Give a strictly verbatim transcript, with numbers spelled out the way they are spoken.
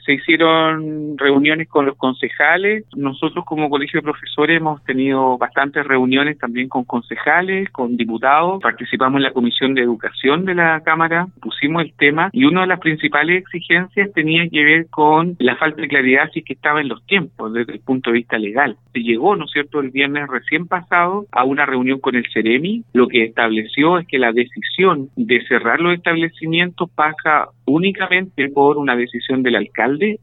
Se hicieron reuniones con los concejales. Nosotros como colegio de profesores hemos tenido bastantes reuniones también con concejales, con diputados. Participamos en la Comisión de Educación de la Cámara, pusimos el tema y una de las principales exigencias tenía que ver con la falta de claridad si es que estaba en los tiempos desde el punto de vista legal. Se llegó, ¿no es cierto?, el viernes recién pasado a una reunión con el Ceremi. Lo que estableció es que la decisión de cerrar los establecimientos pasa únicamente por una decisión del alcalde